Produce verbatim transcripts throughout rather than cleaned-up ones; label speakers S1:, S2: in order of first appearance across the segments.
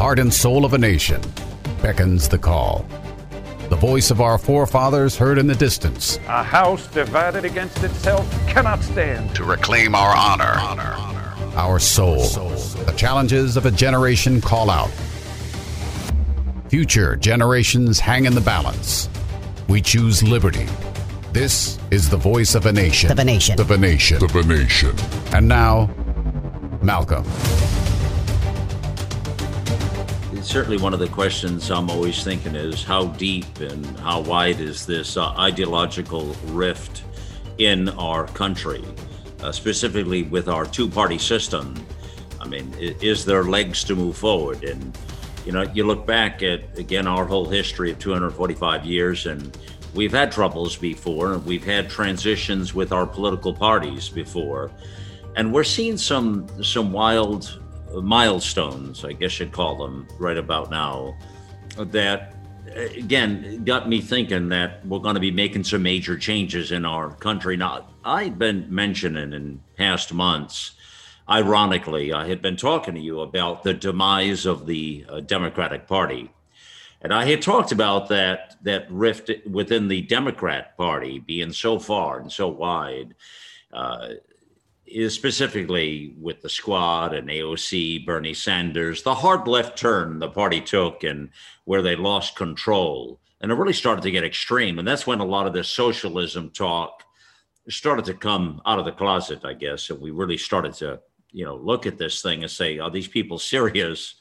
S1: heart and soul of a nation, beckons the call. The voice of our forefathers heard in the distance.
S2: A house divided against itself cannot stand.
S1: To reclaim our honor, honor, our soul. The challenges of a generation call out. Future generations hang in the balance. We choose liberty. This is the voice of a nation.
S3: Of a nation.
S1: Of a nation.
S4: Of a nation.
S1: And now, Malcolm.
S5: Certainly one of the questions I'm always thinking is how deep and how wide is this uh, ideological rift in our country, uh, specifically with our two-party system. I mean, is there legs to move forward? And, you know, you look back at, again, our whole history of two hundred forty-five years, and we've had troubles before. We've had transitions with our political parties before. And we're seeing some some wild milestones, I guess you'd call them, right about now, that, again, got me thinking that we're going to be making some major changes in our country. Now, I've been mentioning in past months, ironically, I had been talking to you about the demise of the uh, Democratic Party. And I had talked about that, that rift within the Democrat Party being so far and so wide, uh, is specifically with the Squad and A O C, Bernie Sanders, the hard left turn the party took and where they lost control. And it really started to get extreme. And that's when a lot of this socialism talk started to come out of the closet, I guess. And we really started to, you know, look at this thing and say, are these people serious?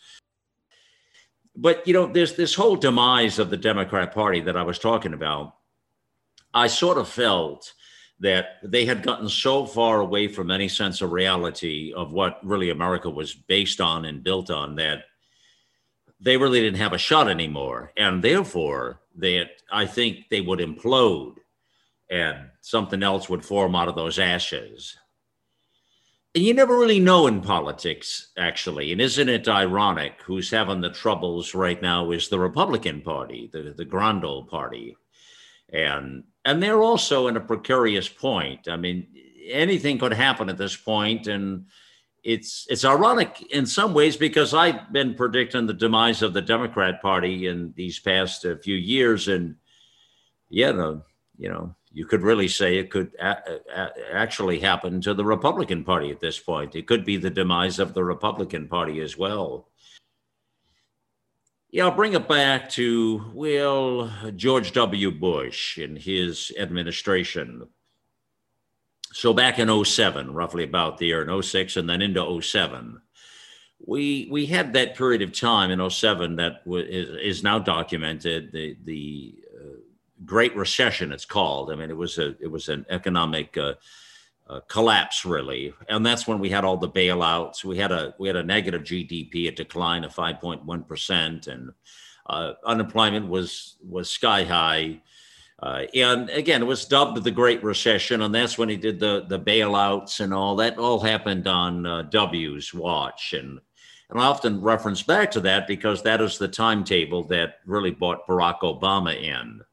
S5: But, you know, there's this whole demise of the Democrat Party that I was talking about. I sort of felt that they had gotten so far away from any sense of reality of what really America was based on and built on that they really didn't have a shot anymore. And therefore, that I think they would implode and something else would form out of those ashes. And you never really know in politics, actually. And isn't it ironic who's having the troubles right now is the Republican Party, the, the Grand Old Party. And and they're also in a precarious point. I mean, anything could happen at this point, and it's it's ironic in some ways because I've been predicting the demise of the Democrat Party in these past uh, few years, and yeah, no, you know, you could really say it could a- a- actually happen to the Republican Party at this point. It could be the demise of the Republican Party as well. Yeah, I'll bring it back to, well, George W. Bush and his administration. So back in oh seven, roughly about the year in oh six and then into oh seven, we we had that period of time in oh seven that w- is, is now documented, the the uh, Great Recession, it's called. I mean, it was a it was an economic uh, Uh, collapse, really, and that's when we had all the bailouts. We had a we had a negative G D P, a decline of five point one percent, and uh, unemployment was was sky high. Uh, and again, it was dubbed the Great Recession, and that's when he did the the bailouts and all that. All happened on uh, W's watch, and and I often reference back to that because that is the timetable that really brought Barack Obama in.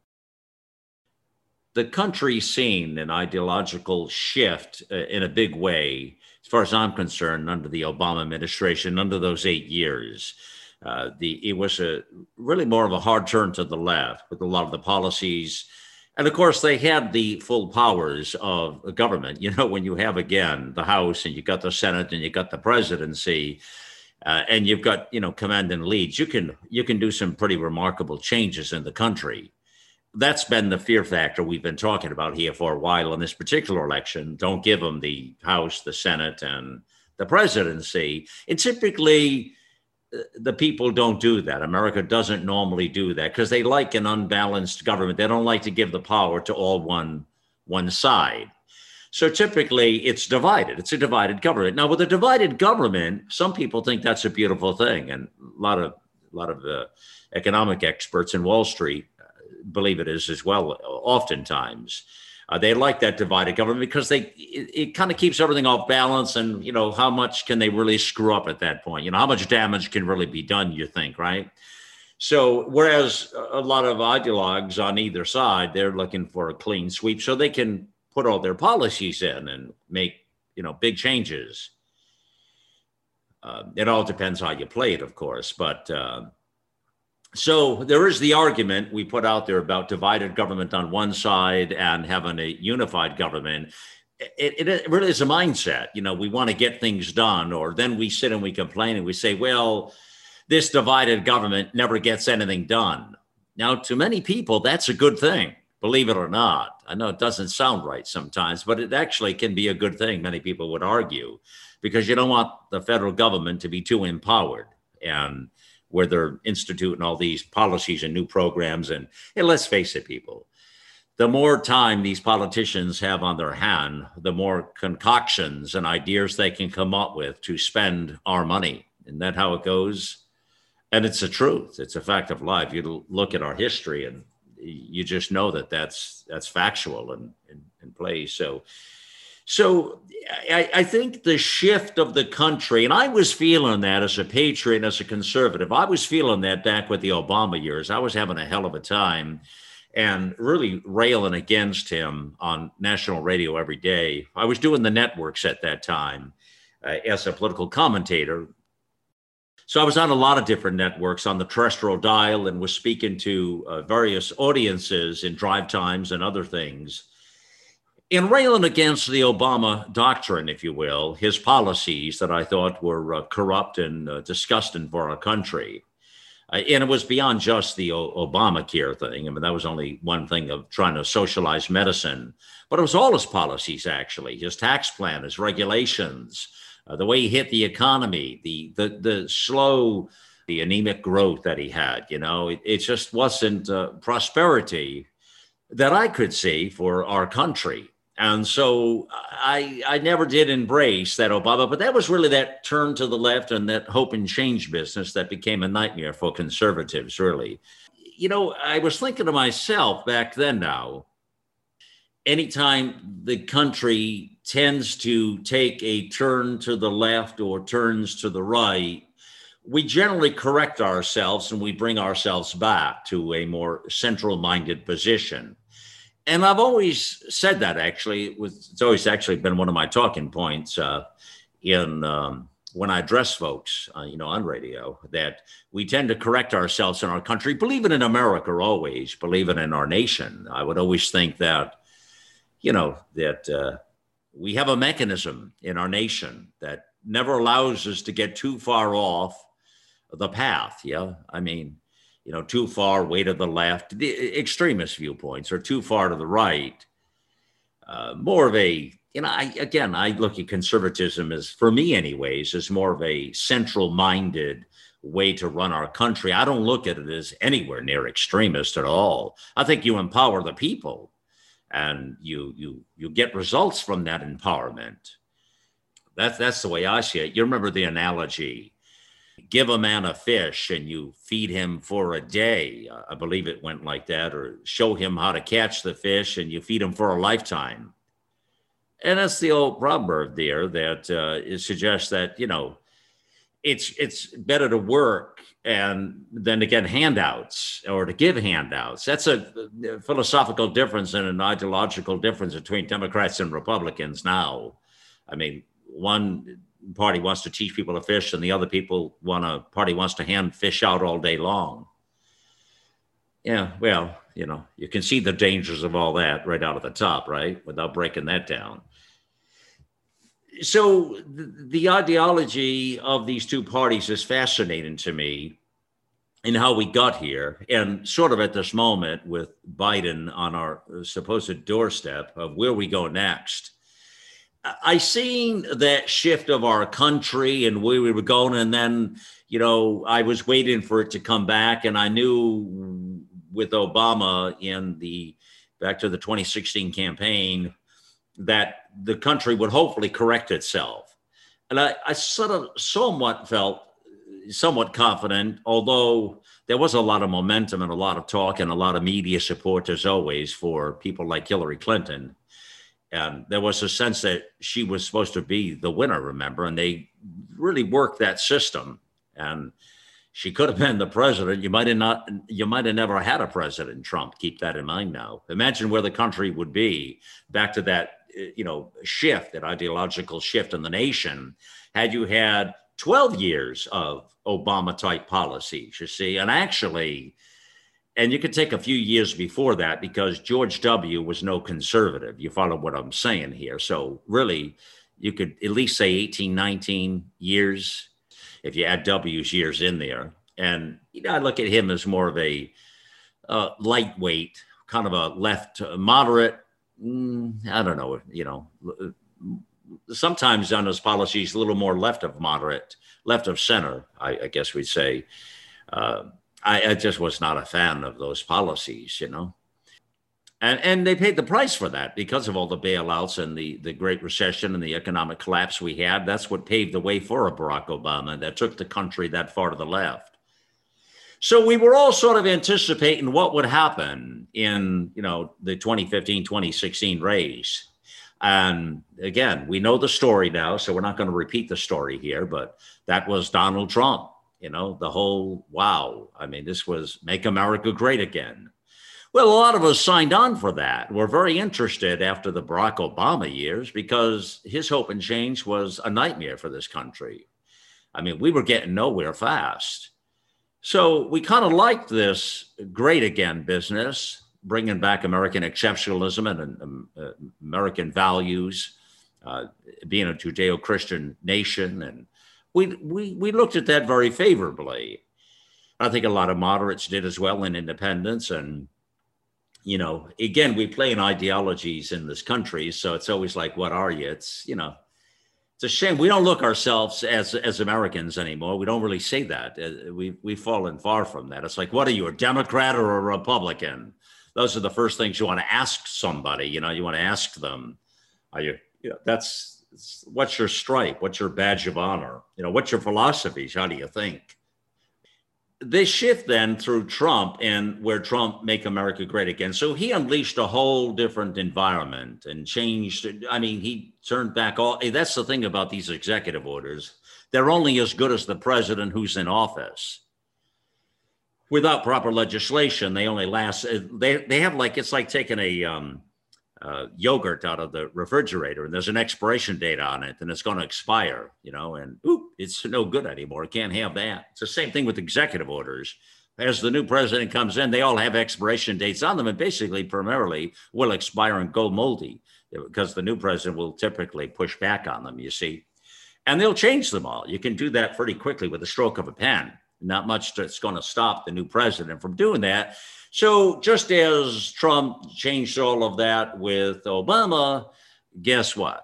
S5: The country seen an ideological shift uh, in a big way, as far as I'm concerned, under the Obama administration, under those eight years. Uh, the it was a really more of a hard turn to the left with a lot of the policies. And of course, they had the full powers of government. You know, when you have, again, the House and you got the Senate and you got the presidency uh, and you've got, you know, command and leads, you can you can do some pretty remarkable changes in the country. That's been the fear factor we've been talking about here for a while in this particular election. Don't give them the House, the Senate, and the presidency. And typically, the people don't do that. America doesn't normally do that because they like an unbalanced government. They don't like to give the power to all one, one side. So typically, it's divided. It's a divided government. Now, with a divided government, some people think that's a beautiful thing. And a lot of, a lot of uh, economic experts in Wall Street believe it is as well, oftentimes. Uh, they like that divided government because they it, it kind of keeps everything off balance. And, you know, how much can they really screw up at that point? You know, how much damage can really be done, you think, right? So whereas a lot of ideologues on either side, they're looking for a clean sweep so they can put all their policies in and make, you know, big changes. Uh, Uh, it all depends how you play it, of course. But uh, so there is the argument we put out there about divided government on one side and having a unified government. It, it really is a mindset. You know, we want to get things done, or then we sit and we complain and we say, well, this divided government never gets anything done. Now, to many people, that's a good thing, believe it or not. I know it doesn't sound right sometimes, but it actually can be a good thing, many people would argue, because you don't want the federal government to be too empowered, and where they're instituting all these policies and new programs. And, and let's face it, people, the more time these politicians have on their hand, the more concoctions and ideas they can come up with to spend our money. Isn't that how it goes? And it's the truth. It's a fact of life. You look at our history and you just know that that's that's factual and in, in play. So, so I, I think the shift of the country, and I was feeling that as a patriot and as a conservative, I was feeling that back with the Obama years. I was having a hell of a time and really railing against him on national radio every day. I was doing the networks at that time uh, as a political commentator. So I was on a lot of different networks on the terrestrial dial and was speaking to uh, various audiences in drive times and other things. In railing against the Obama doctrine, if you will, his policies that I thought were uh, corrupt and uh, disgusting for our country. Uh, and it was beyond just the o- Obamacare thing. I mean, that was only one thing of trying to socialize medicine, but it was all his policies, actually, his tax plan, his regulations, uh, the way he hit the economy, the, the, the slow, the anemic growth that he had. You know, it, it just wasn't uh, prosperity that I could see for our country. And so I, I never did embrace that Obama, but that was really that turn to the left and that hope and change business that became a nightmare for conservatives, really. You know, I was thinking to myself back then now, anytime the country tends to take a turn to the left or turns to the right, we generally correct ourselves and we bring ourselves back to a more central-minded position. And I've always said that, actually. It was, it's always actually been one of my talking points uh, in um, when I address folks, uh, you know, on radio, that we tend to correct ourselves in our country, believe it in America always, believe it in our nation. I would always think that, you know, that uh, we have a mechanism in our nation that never allows us to get too far off the path. Yeah, I mean, you know, too far way to the left, the extremist viewpoints, or too far to the right. Uh, more of a, you know, I, again, I look at conservatism as, for me anyways, as more of a central-minded way to run our country. I don't look at it as anywhere near extremist at all. I think you empower the people and you you you get results from that empowerment. That's, that's the way I see it. You remember the analogy, give a man a fish and you feed him for a day. I believe it went like that. Or show him how to catch the fish and you feed him for a lifetime. And that's the old proverb there that uh, it suggests that, you know, it's it's better to work and than to get handouts or to give handouts. That's a philosophical difference and an ideological difference between Democrats and Republicans now. I mean, one party wants to teach people to fish and the other people want a party wants to hand fish out all day long. Yeah, well, you know, you can see the dangers of all that right out of the top, right? Without breaking that down. So the, the ideology of these two parties is fascinating to me in how we got here, and sort of at this moment with Biden on our supposed doorstep of where we go next. I seen that shift of our country and where we were going. And then, you know, I was waiting for it to come back. And I knew with Obama in the back to the twenty sixteen campaign that the country would hopefully correct itself. And I, I sort of somewhat felt somewhat confident, although there was a lot of momentum and a lot of talk and a lot of media support, as always, for people like Hillary Clinton. And there was a sense that she was supposed to be the winner, remember, and they really worked that system. And she could have been the president. You might have not, you might have never had a president, Trump. Keep that in mind now. Imagine where the country would be back to that, you know, shift, that ideological shift in the nation, had you had twelve years of Obama-type policies, you see. And actually, and you could take a few years before that because George W. was no conservative. You follow what I'm saying here. So really, you could at least say eighteen, nineteen years if you add W's years in there. And you know, I look at him as more of a uh, lightweight, kind of a left uh, moderate. Mm, I don't know, you know, sometimes on his policies, a little more left of moderate, left of center, I, I guess we'd say. Uh, I, I just was not a fan of those policies, you know. And and they paid the price for that because of all the bailouts and the, the Great Recession and the economic collapse we had. That's what paved the way for a Barack Obama that took the country that far to the left. So we were all sort of anticipating what would happen in, you know, the twenty fifteen, twenty sixteen race. And again, we know the story now, so we're not going to repeat the story here, but that was Donald Trump, you know, the whole, wow. I mean, this was Make America Great Again. Well, a lot of us signed on for that. We're very interested after the Barack Obama years because his hope and change was a nightmare for this country. I mean, we were getting nowhere fast. So we kind of liked this great again business, bringing back American exceptionalism and um, uh, American values, uh, being a Judeo-Christian nation. And we, we, we looked at that very favorably. I think a lot of moderates did as well in independence. And, you know, again, we play in ideologies in this country. So it's always like, what are you? It's, you know, it's a shame. We don't look ourselves as as Americans anymore. We don't really say that. Uh, we, we've fallen far from that. It's like, what are you, a Democrat or a Republican? Those are the first things you want to ask somebody. You know, you want to ask them, are you, you know, that's, what's your stripe? What's your badge of honor? You know, what's your philosophies? How do you think? They shift then through Trump and where Trump Make America Great Again. So he unleashed a whole different environment and changed. I mean, he turned back all. That's the thing about these executive orders. They're only as good as the president who's in office. Without proper legislation, they only last. They they have like, it's like taking a um, uh, yogurt out of the refrigerator and there's an expiration date on it and it's going to expire, you know, and oop, it's no good anymore. Can't have that. It's the same thing with executive orders. As the new president comes in, they all have expiration dates on them and basically primarily will expire and go moldy because the new president will typically push back on them, you see, and they'll change them all. You can do that pretty quickly with a stroke of a pen. Not much that's going to stop the new president from doing that. So just as Trump changed all of that with Obama, guess what?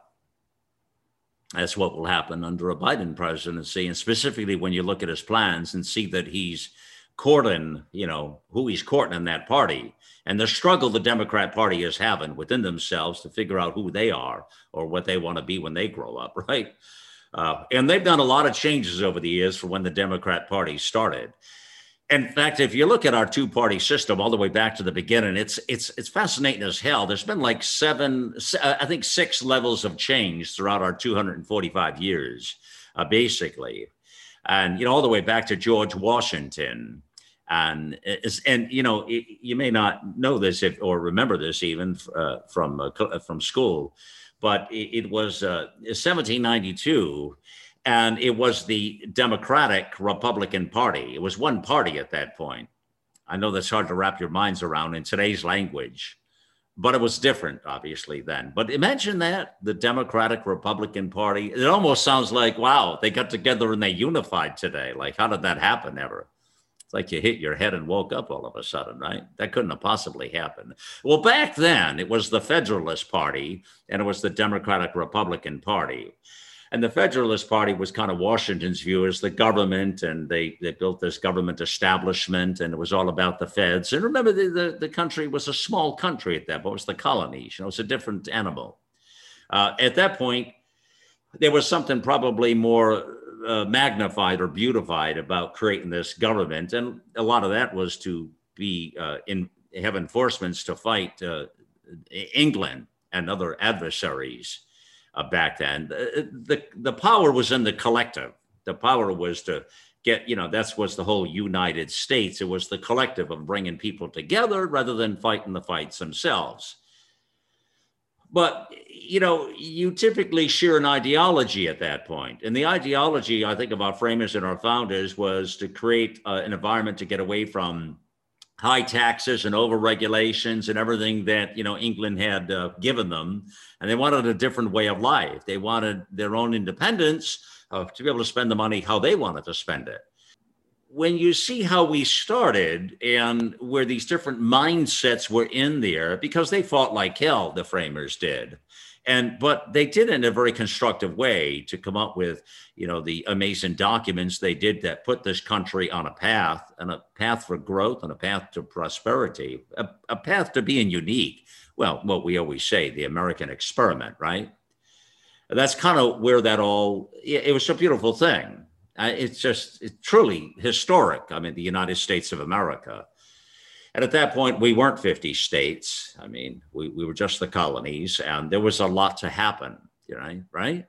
S5: That's what will happen under a Biden presidency. And specifically when you look at his plans and see that he's courting, you know, who he's courting in that party and the struggle the Democrat Party is having within themselves to figure out who they are or what they want to be when they grow up, right? Uh, and they've done a lot of changes over the years from when the Democrat Party started. In fact, if you look at our two-party system all the way back to the beginning, it's it's it's fascinating as hell. There's been like seven, I think six levels of change throughout our two hundred forty-five years, uh, basically. And, you know, all the way back to George Washington. And, and you know, you may not know this if, or remember this even uh, from uh, from school, but it, it was uh, seventeen ninety-two. And it was the Democratic Republican Party. It was one party at that point. I know that's hard to wrap your minds around in today's language, but it was different, obviously, then. But imagine that, the Democratic Republican Party. It almost sounds like, wow, they got together and they unified today. Like, how did that happen ever? It's like you hit your head and woke up all of a sudden, right? That couldn't have possibly happened. Well, back then, it was the Federalist Party and it was the Democratic Republican Party. And the Federalist Party was kind of Washington's view as the government, and they, they built this government establishment, and it was all about the feds. And remember, the, the, the country was a small country at that point. It was the colonies. You know, it's a different animal. Uh, at that point, there was something probably more uh, magnified or beautified about creating this government. And a lot of that was to be uh, in have enforcements to fight uh, England and other adversaries. Uh, back then, the, the the power was in the collective. The power was to get, you know, that's was the whole United States. It was the collective of bringing people together rather than fighting the fights themselves. But, you know, you typically share an ideology at that point. And the ideology, I think, of our framers and our founders was to create uh, an environment to get away from high taxes and over regulations and everything that, you know, England had uh, given them. And they wanted a different way of life. They wanted their own independence uh, to be able to spend the money how they wanted to spend it. When you see how we started and where these different mindsets were in there, because they fought like hell, the framers did. And but they did it in a very constructive way to come up with, you know, the amazing documents they did that put this country on a path, and a path for growth and a path to prosperity, a, a path to being unique. Well, what we always say, the American experiment, right? That's kind of where that all, it was a beautiful thing. Uh, it's just it's truly historic. I mean, the United States of America. And at that point, we weren't fifty states. I mean, we, we were just the colonies, and there was a lot to happen, you know, right?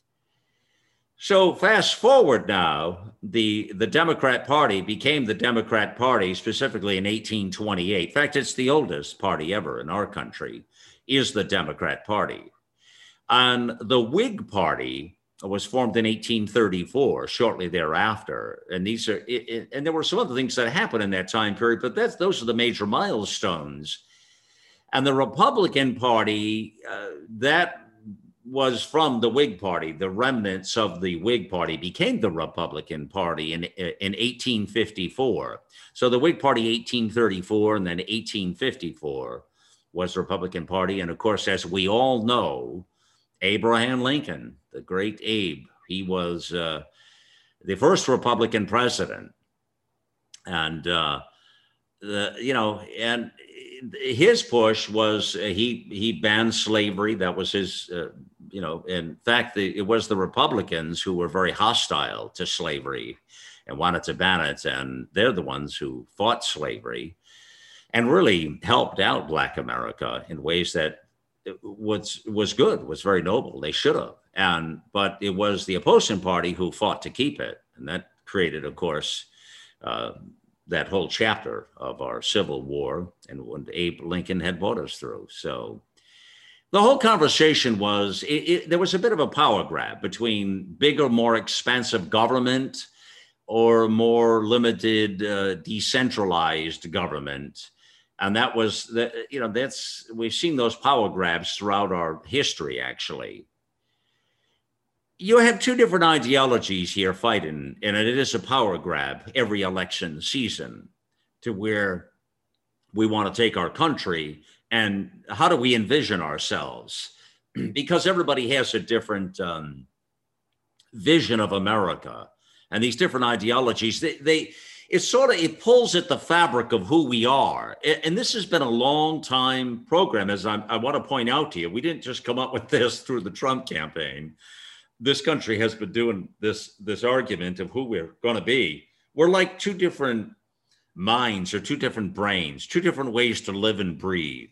S5: So fast forward now, the, the Democrat Party became the Democrat Party specifically in eighteen twenty-eight. In fact, it's the oldest party ever in our country, is the Democrat Party. And the Whig Party was formed in eighteen thirty-four, shortly thereafter. And these are, it, it, and there were some other things that happened in that time period, but that's, those are the major milestones. And the Republican Party, uh, that was from the Whig Party. The remnants of the Whig Party became the Republican Party in, in eighteen fifty-four. So the Whig Party, eighteen thirty-four, and then eighteen fifty-four was the Republican Party. And of course, as we all know, Abraham Lincoln, the great Abe, he was uh, the first Republican president. And, uh, the, you know, and his push was uh, he he banned slavery. That was his, uh, you know, in fact, the, it was the Republicans who were very hostile to slavery and wanted to ban it. And they're the ones who fought slavery and really helped out Black America in ways that was was good, was very noble. They should have. And but it was the opposing party who fought to keep it. And that created, of course, uh, that whole chapter of our Civil War and what Abe Lincoln had brought us through. So the whole conversation was, it, it, there was a bit of a power grab between bigger, more expansive government or more limited, uh, decentralized government. And that was, the, you know, that's, we've seen those power grabs throughout our history, actually. You have two different ideologies here fighting, and it is a power grab every election season to where we want to take our country and how do we envision ourselves? Because everybody has a different um, vision of America, and these different ideologies, they, they it sort of, it pulls at the fabric of who we are. And this has been a long time program, as I, I want to point out to you. We didn't just come up with this through the Trump campaign. This country has been doing this, this argument of who we're going to be. We're like two different minds or two different brains, two different ways to live and breathe.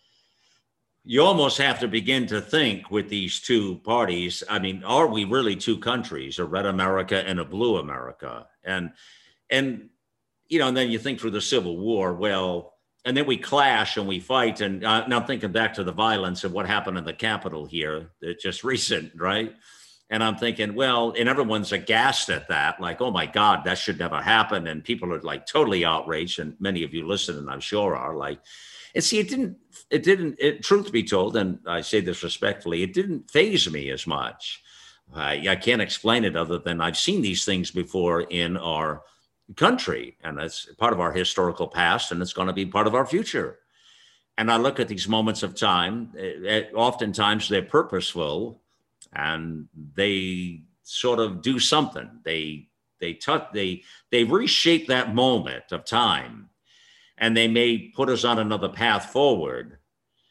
S5: You almost have to begin to think with these two parties. I mean, are we really two countries, a red America and a blue America? And, and, you know, and then you think through the Civil War, well, and then we clash and we fight. And uh, now I'm thinking back to the violence of what happened in the Capitol here, just recent, right? And I'm thinking, well, and everyone's aghast at that, like, oh my God, that should never happen. And people are like totally outraged. And many of you listening, I'm sure, are like, and see, it didn't, it didn't, it, truth be told, and I say this respectfully, it didn't faze me as much. I, I can't explain it other than I've seen these things before in our country, and that's part of our historical past, and it's going to be part of our future. And I look at these moments of time, it, oftentimes they're purposeful, and they sort of do something. They, they touch, they, they reshape that moment of time. And they may put us on another path forward.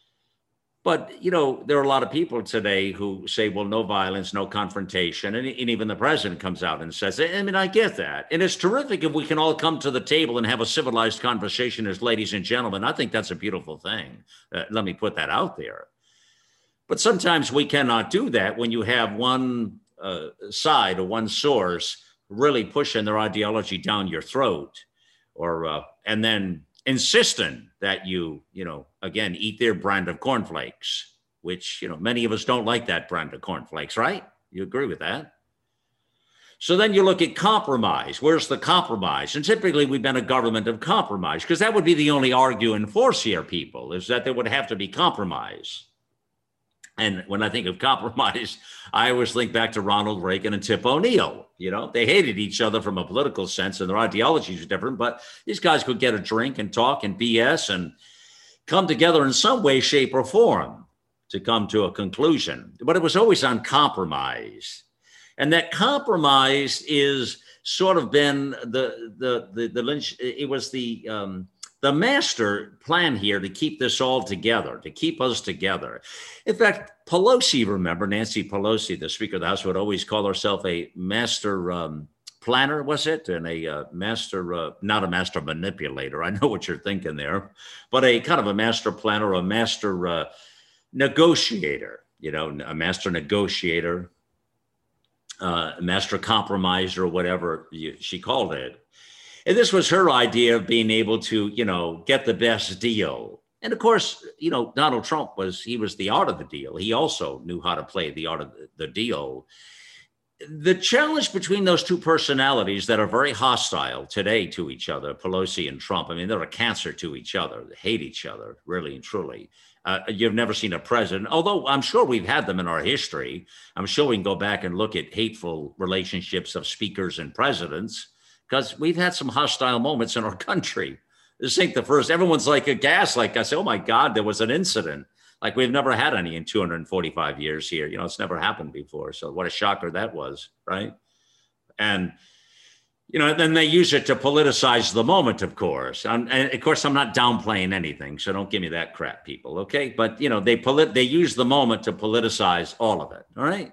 S5: But, you know, there are a lot of people today who say, well, no violence, no confrontation. And, and even the president comes out and says, I mean, I get that. And it's terrific if we can all come to the table and have a civilized conversation as ladies and gentlemen. I think that's a beautiful thing. Uh, let me put that out there. But sometimes we cannot do that when you have one uh, side or one source really pushing their ideology down your throat, or uh, and then insisting that you, you know, again, eat their brand of cornflakes, which, you know, many of us don't like that brand of cornflakes, right? You agree with that? So then you look at compromise. Where's the compromise? And typically we've been a government of compromise, because that would be the only arguing force here, people, is that there would have to be compromise. And when I think of compromise, I always think back to Ronald Reagan and Tip O'Neill. You know, they hated each other from a political sense and their ideologies were different, but these guys could get a drink and talk and B S and come together in some way, shape, or form to come to a conclusion. But it was always on compromise. And that compromise is sort of been the the the, the lynch. It was the um, the master plan here to keep this all together, to keep us together. In fact, Pelosi, remember Nancy Pelosi, the Speaker of the House, would always call herself a master um, planner, was it? And a uh, master, uh, not a master manipulator. I know what you're thinking there, but a kind of a master planner, a master uh, negotiator. You know, a master negotiator. Uh, master compromiser, or whatever you, she called it. And this was her idea of being able to, you know, get the best deal. And of course, you know, Donald Trump was, he was the art of the deal. He also knew how to play the art of the, the deal. The challenge between those two personalities that are very hostile today to each other, Pelosi and Trump, I mean, they're a cancer to each other. They hate each other, really and truly. Uh, you've never seen a president, although I'm sure we've had them in our history. I'm sure we can go back and look at hateful relationships of speakers and presidents, because we've had some hostile moments in our country. This ain't the first. Everyone's like aghast, like I say, oh my God, there was an incident. Like we've never had any in two hundred forty-five years here. You know, it's never happened before. So what a shocker that was, right? And you know, then they use it to politicize the moment, of course. And, and of course, I'm not downplaying anything, so don't give me that crap, people, okay? But, you know, they polit- they use the moment to politicize all of it, all right?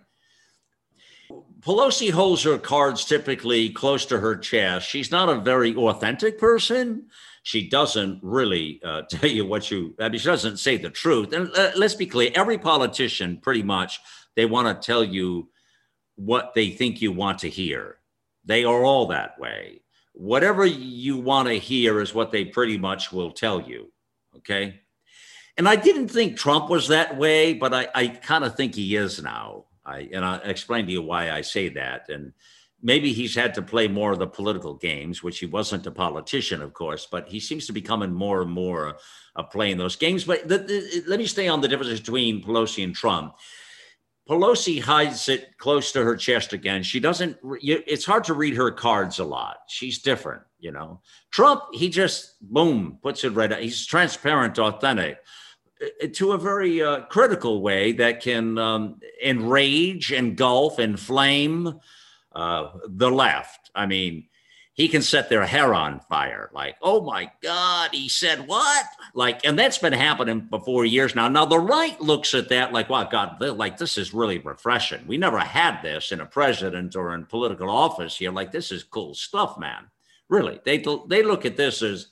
S5: Pelosi holds her cards typically close to her chest. She's not a very authentic person. She doesn't really uh, tell you what you, I mean, she doesn't say the truth. And uh, let's be clear, every politician, pretty much, they want to tell you what they think you want to hear. They are all that way. Whatever you want to hear is what they pretty much will tell you, okay? And I didn't think Trump was that way, but I, I kind of think he is now. I, and I'll explain to you why I say that. And maybe he's had to play more of the political games, which he wasn't a politician, of course, but he seems to be becoming more and more of playing those games. But the, the, let me stay on the difference between Pelosi and Trump. Pelosi hides it close to her chest again. She doesn't, it's hard to read her cards a lot. She's different, you know. Trump, he just, boom, puts it right out. He's transparent, authentic, to a very uh, critical way that can um, enrage, engulf, inflame uh, the left. I mean, he can set their hair on fire. Like, oh my God, he said what? Like, and that's been happening for four years now. Now the right looks at that like, wow, God, like this is really refreshing. We never had this in a president or in political office here. Like, this is cool stuff, man. Really, they they look at this as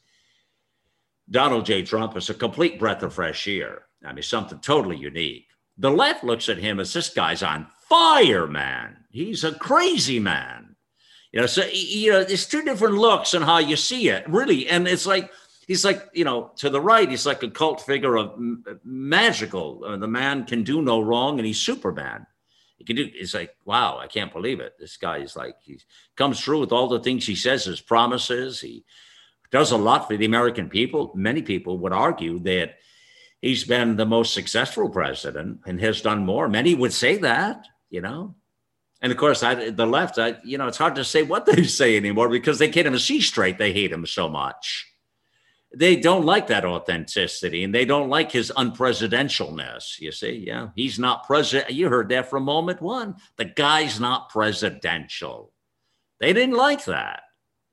S5: Donald J. Trump as a complete breath of fresh air. I mean, something totally unique. The left looks at him as this guy's on fire, man. He's a crazy man. You know, so, you know, there's two different looks on how you see it, really. And it's like, he's like, you know, to the right, he's like a cult figure of m- magical. Uh, the man can do no wrong, and he's Superman. He can do, it's like, wow, I can't believe it. This guy is like, he comes through with all the things he says, his promises. He does a lot for the American people. Many people would argue that he's been the most successful president and has done more. Many would say that, you know. And of course, I, the left, I, you know, it's hard to say what they say anymore because they can't even see straight. They hate him so much. They don't like that authenticity, and they don't like his unpresidentialness. You see, yeah, he's not president. You heard that from moment one. The guy's not presidential. They didn't like that.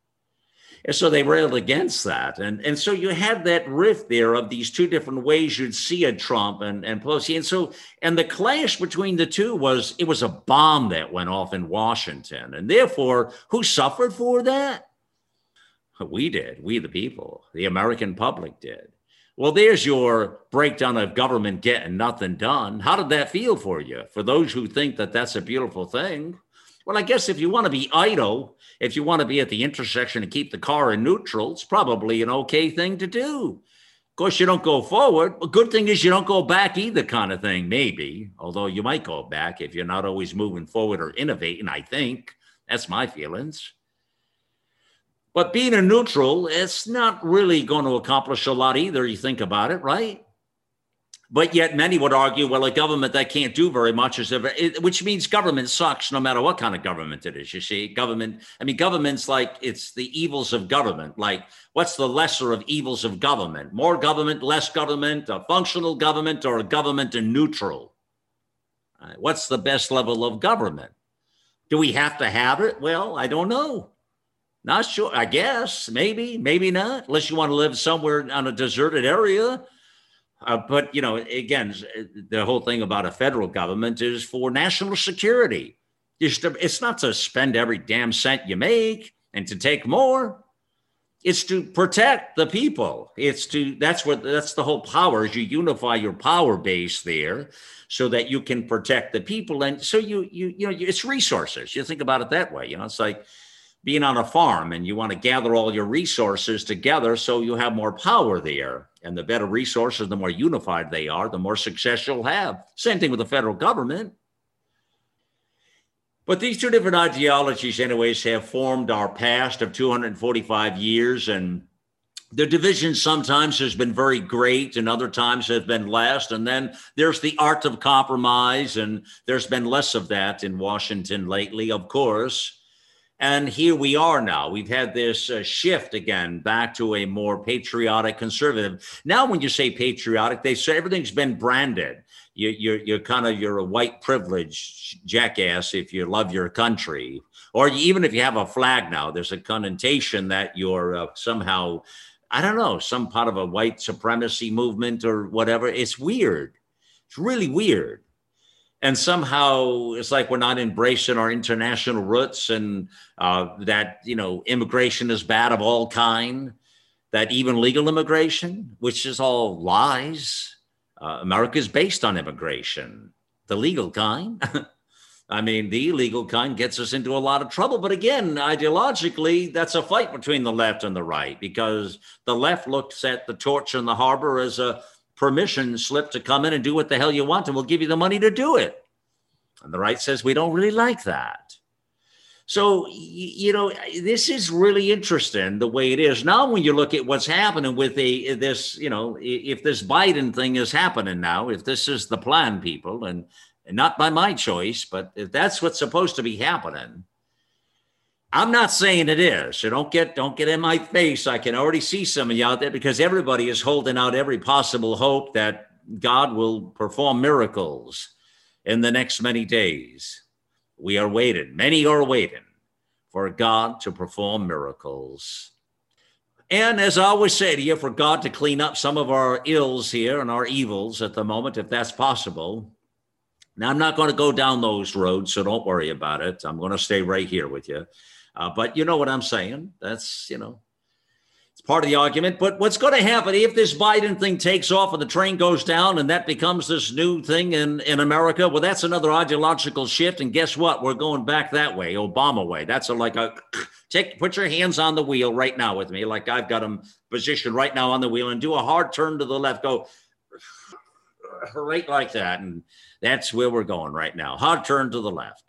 S5: And so they railed against that. And, and so you had that rift there of these two different ways you'd see a Trump and, and Pelosi. And so, and the clash between the two was, it was a bomb that went off in Washington. And therefore, who suffered for that? We did. We, the people, the American public did. Well, there's your breakdown of government getting nothing done. How did that feel for you? For those who think that that's a beautiful thing? Well, I guess if you want to be idle, if you want to be at the intersection and keep the car in neutral, it's probably an okay thing to do. course, you don't go forward. A good thing is you don't go back either, kind of thing, maybe. Although you might go back if you're not always moving forward or innovating, I think. That's my feelings. But being a neutral, it's not really going to accomplish a lot either, you think about it, right? But yet many would argue, well, a government that can't do very much is, ever, it, which means government sucks no matter what kind of government it is. You see, government, I mean, government's like, it's the evils of government. Like, what's the lesser of evils of government? More government, less government, a functional government, or a government in neutral? Uh, what's the best level of government? Do we have to have it? Well, I don't know. Not sure. I guess, maybe, maybe not, unless you want to live somewhere on a deserted area. Uh, but, you know, again, the whole thing about a federal government is for national security. It's not to spend every damn cent you make and to take more. It's to protect the people. It's to, that's what, that's the whole power, is you unify your power base there so that you can protect the people. And so you, you, you know, it's resources. You think about it that way. You know, it's like being on a farm and you want to gather all your resources together so you have more power there. And the better resources, the more unified they are, the more success you'll have. Same thing with the federal government. But these two different ideologies, anyways, have formed our past of two hundred forty-five years. And the division sometimes has been very great and other times has been less. And then there's the art of compromise. And there's been less of that in Washington lately, of course. And here we are now. We've had this uh, shift again back to a more patriotic conservative. Now, when you say patriotic, they say everything's been branded. You, you're you're kind of you're a white privileged jackass if you love your country, or even if you have a flag now, there's a connotation that you're uh, somehow, I don't know, some part of a white supremacy movement or whatever. It's weird. It's really weird. And somehow it's like we're not embracing our international roots, and uh, that, you know, immigration is bad of all kind, that even legal immigration, which is all lies. Uh, America is based on immigration, the legal kind. I mean, the illegal kind gets us into a lot of trouble. But again, ideologically, that's a fight between the left and the right, because the left looks at the torch in the harbor as a permission slip to come in and do what the hell you want, and we'll give you the money to do it. And the right says, we don't really like that. So, you know, this is really interesting the way it is. Now, when you look at what's happening with the, this, you know, if this Biden thing is happening now, if this is the plan, people, and, and not by my choice, but if that's what's supposed to be happening, I'm not saying it is. So don't get don't get in my face. I can already see some of you out there, because everybody is holding out every possible hope that God will perform miracles in the next many days. We are waiting. Many are waiting for God to perform miracles. And as I always say to you, for God to clean up some of our ills here and our evils at the moment, if that's possible. Now, I'm not going to go down those roads, so don't worry about it. I'm going to stay right here with you. Uh, but you know what I'm saying? That's, you know, it's part of the argument. But what's going to happen if this Biden thing takes off and the train goes down and that becomes this new thing in, in America? Well, that's another ideological shift. And guess what? We're going back that way, Obama way. That's a, like a take, put your hands on the wheel right now with me, like I've got them positioned right now on the wheel, and do a hard turn to the left. Go right like that. And that's where we're going right now. Hard turn to the left.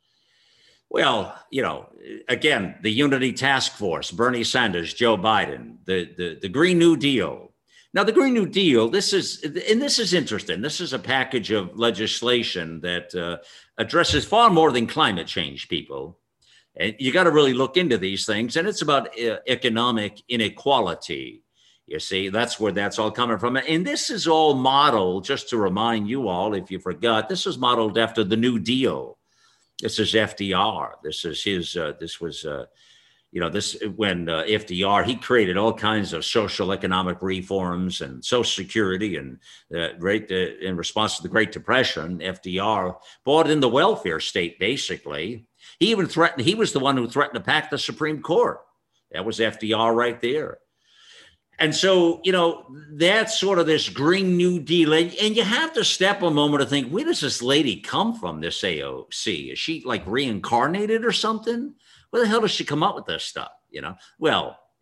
S5: Well, you know, again, the Unity Task Force, Bernie Sanders, Joe Biden, the, the, the Green New Deal. Now, the Green New Deal, this is, and this is interesting. This is a package of legislation that uh, addresses far more than climate change, people. And you got to really look into these things. And it's about uh, economic inequality. You see, that's where that's all coming from. And this is all modeled, just to remind you all, if you forgot, this is modeled after the New Deal. This is F D R. This is his, uh, this was, uh, you know, this, when uh, F D R, he created all kinds of social economic reforms and Social Security, and uh, right uh, in response to the Great Depression, F D R brought in the welfare state, basically. He even threatened, he was the one who threatened to pack the Supreme Court. That was F D R right there. And so, you know, that's sort of this Green New Deal. And you have to step a moment to think, where does this lady come from, this A O C? Is she like reincarnated or something? Where the hell does she come up with this stuff? You know, well,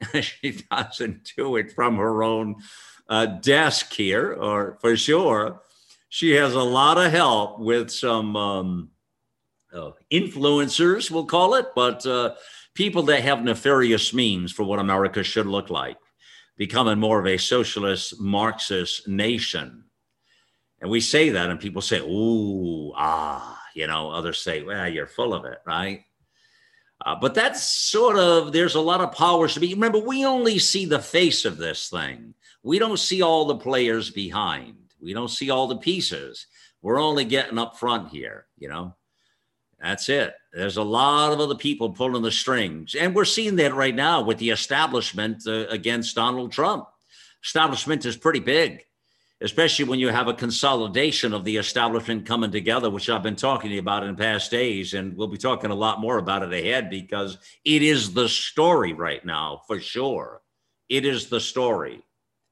S5: She doesn't do it from her own uh, desk here, or for sure. She has a lot of help with some um, uh, influencers, we'll call it, but uh, people that have nefarious means for what America should look like, becoming more of a socialist Marxist nation. And we say that and people say, ooh, ah, you know, others say, well, you're full of it, right? Uh, but that's sort of, there's a lot of powers to be. Remember, we only see the face of this thing. We don't see all the players behind. We don't see all the pieces. We're only getting up front here, you know. That's it. There's a lot of other people pulling the strings. And we're seeing that right now with the establishment uh, against Donald Trump. Establishment is pretty big, especially when you have a consolidation of the establishment coming together, which I've been talking to you about in past days. And we'll be talking a lot more about it ahead because it is the story right now, for sure. It is the story.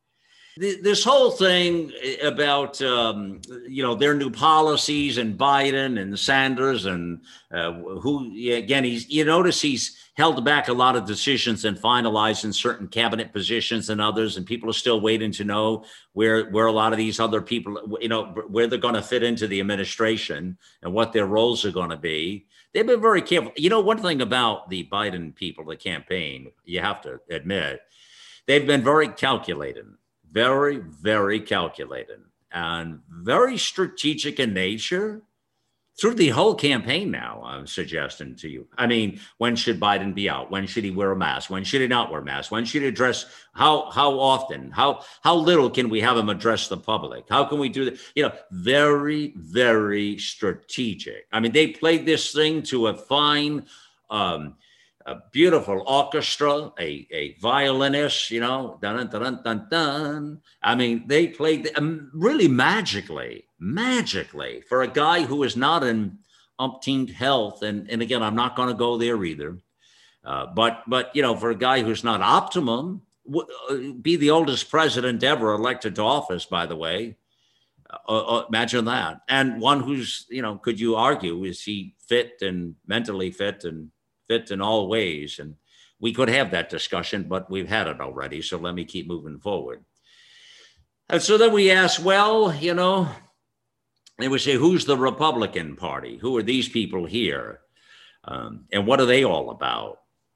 S5: This whole thing about, um, you know, their new policies and Biden and Sanders and uh, who, again, he's, you notice he's held back a lot of decisions and finalizing certain cabinet positions and others. And people are still waiting to know where, where a lot of these other people, you know, where they're going to fit into the administration and what their roles are going to be. They've been very careful. You know, one thing about the Biden people, the campaign, you have to admit, they've been very calculated. Very, very calculated and very strategic in nature through the whole campaign now, I'm suggesting to you. I mean, when should Biden be out? When should he wear a mask? When should he not wear a mask? When should he address, how how often? How how little can we have him address the public? How can we do that? You know, very, very strategic. I mean, they played this thing to a fine um a beautiful orchestra, a, a violinist, you know, dun, dun, dun, dun, dun. I mean, they played um, really magically, magically for a guy who is not in umpteenth health. And, and again, I'm not going to go there either. Uh, but, but, you know, for a guy who's not optimum, w- be the oldest president ever elected to office, by the way. Uh, uh, imagine that. And one who's, you know, could you argue, is he fit and mentally fit and fit in all ways? And we could have that discussion, but we've had it already. So let me keep moving forward. And so then we ask, well, you know, and we say, who's the Republican Party? Who are these people here? Um, and what are they all about?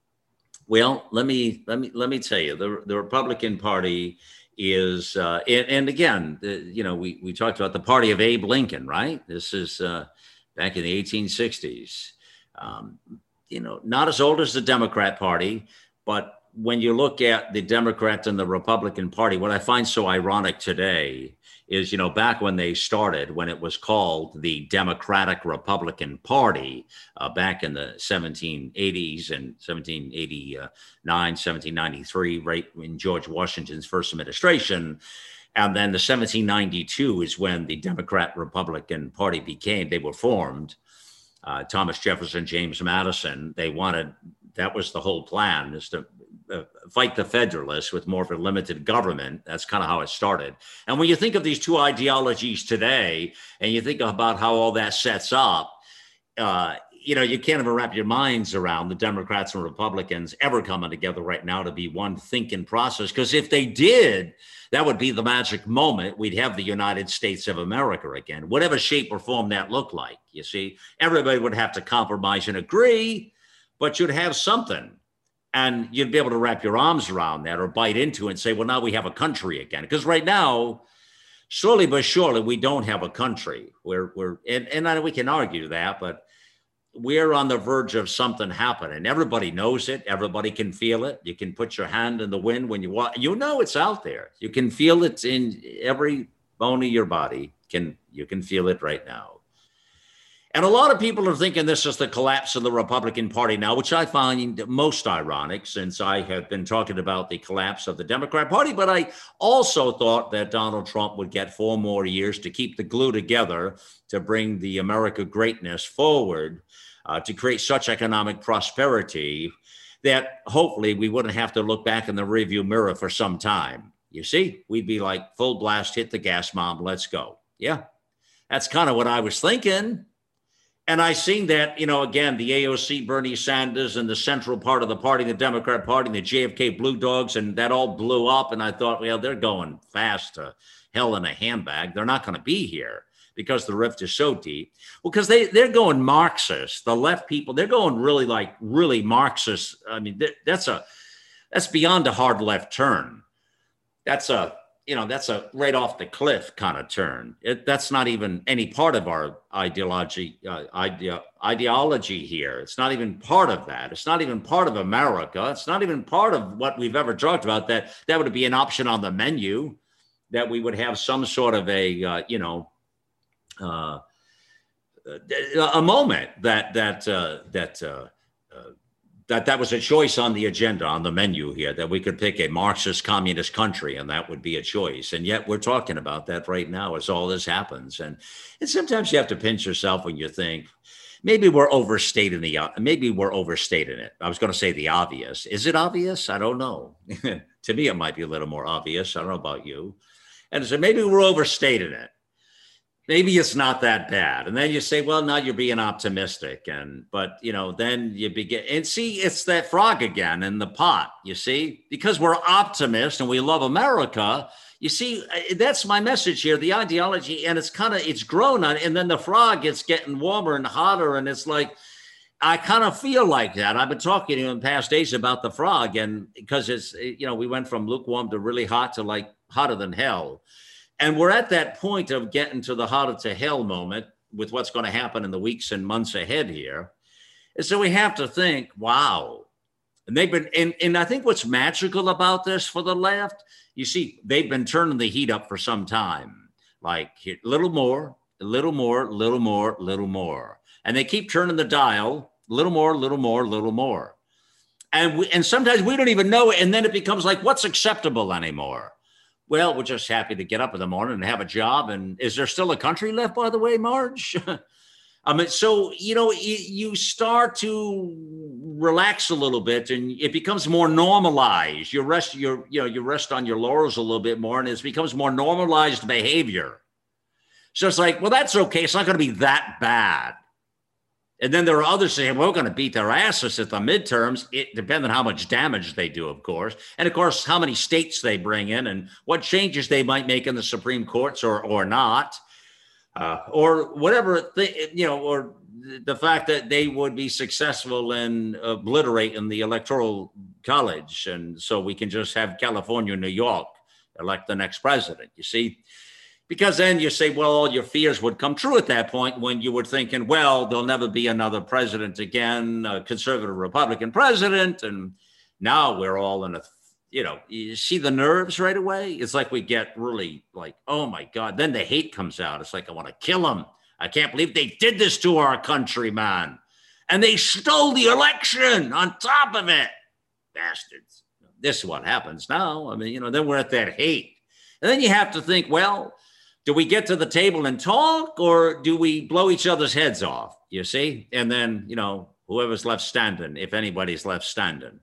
S5: Well, let me let me let me tell you, the, the Republican Party is, uh, and, and again, the, you know, we, we talked about the party of Abe Lincoln, right? This is uh, back in the eighteen sixties. Um, you know, not as old as the Democrat Party, but when you look at the Democrat and the Republican Party, what I find so ironic today is, you know, back when they started, when it was called the Democratic Republican Party, uh, back in the seventeen eighties and seventeen eighty-nine, seventeen ninety-three, right in George Washington's first administration. And then the seventeen ninety-two is when the Democrat Republican Party became, they were formed. Uh, Thomas Jefferson, James Madison, they wanted, that was the whole plan, is to uh, fight the Federalists with more of a limited government. That's kind of how it started. And when you think of these two ideologies today, and you think about how all that sets up, uh, you know, you can't even wrap your minds around the Democrats and Republicans ever coming together right now to be one thinking process. Because if they did, that would be the magic moment. We'd have the United States of America again, whatever shape or form that looked like. You see, everybody would have to compromise and agree, but you'd have something. And you'd be able to wrap your arms around that or bite into it and say, well, now we have a country again. Because right now, slowly but surely, we don't have a country. We're, we're and, and we can argue that, but we're on the verge of something happening. Everybody knows it. Everybody can feel it. You can put your hand in the wind when you walk. You know it's out there. You can feel it in every bone of your body. Can you can feel it right now. And a lot of people are thinking this is the collapse of the Republican Party now, which I find most ironic, since I have been talking about the collapse of the Democrat Party. But I also thought that Donald Trump would get four more years to keep the glue together, to bring the America greatness forward, uh, to create such economic prosperity that hopefully we wouldn't have to look back in the rearview mirror for some time. You see, we'd be like, full blast, hit the gas, mom, let's go. Yeah, that's kind of what I was thinking. And I seen that, you know, again, the A O C, Bernie Sanders, and the central part of the party, the Democrat Party, and the J F K Blue Dogs, and that all blew up. And I thought, well, they're going fast to hell in a handbag. They're not going to be here because the rift is so deep. Well, because they, they're going Marxist. The left people, they're going really like really Marxist. I mean, that's a that's beyond a hard left turn. That's a you know, that's a right off the cliff kind of turn. It, that's not even any part of our ideology, uh, idea, ideology here. It's not even part of that. It's not even part of America. It's not even part of what we've ever talked about. That that would be an option on the menu, that we would have some sort of a, uh, you know, uh, a moment that that uh, that. Uh, uh, that that was a choice on the agenda, on the menu here, that we could pick a Marxist communist country and that would be a choice. And yet we're talking about that right now as all this happens. And, and sometimes you have to pinch yourself when you think, maybe we're overstating the, maybe we're overstating it. I was going to say the obvious. Is it obvious? I don't know. To me, it might be a little more obvious. I don't know about you. And so maybe we're overstating it. Maybe it's not that bad. And then you say, well, now you're being optimistic. And, but, you know, then you begin and see, it's that frog again in the pot, you see, because we're optimists and we love America. You see, that's my message here, the ideology. And it's kind of, it's grown on, and then the frog gets getting warmer and hotter. And it's like, I kind of feel like that. I've been talking to you in past days about the frog, and because it's, you know, we went from lukewarm to really hot to like hotter than hell. And we're at that point of getting to the hotter to hell moment with what's going to happen in the weeks and months ahead here. And so we have to think, wow. And they've been, and, and I think what's magical about this for the left, you see, they've been turning the heat up for some time, like a little more, a little more, a little more, a little more. And they keep turning the dial, a little more, a little more, a little more. And we, and sometimes we don't even know it. And then it becomes like, what's acceptable anymore? Well, we're just happy to get up in the morning and have a job. And is there still a country left, by the way, Marge? I mean, so, you know, you, you start to relax a little bit and it becomes more normalized. You rest, your, you know, you rest on your laurels a little bit more and it becomes more normalized behavior. So it's like, well, that's okay. It's not going to be that bad. And then there are others saying, well, we're going to beat their asses at the midterms. It depends on how much damage they do, of course. And of course, how many states they bring in and what changes they might make in the Supreme Courts or or not, uh, or whatever, th- you know, or the fact that they would be successful in obliterating the Electoral College. And so we can just have California, New York elect the next president, you see. Because then you say, well, all your fears would come true at that point when you were thinking, well, there'll never be another president again, a conservative Republican president. And now we're all in a, you know, you see the nerves right away. It's like we get really like, oh, my God. Then the hate comes out. It's like, I want to kill him. I can't believe they did this to our country, man. And they stole the election on top of it. Bastards. This is what happens now. I mean, you know, then we're at that hate. And then you have to think, well, do we get to the table and talk or do we blow each other's heads off, you see? And then, you know, whoever's left standing, if anybody's left standing.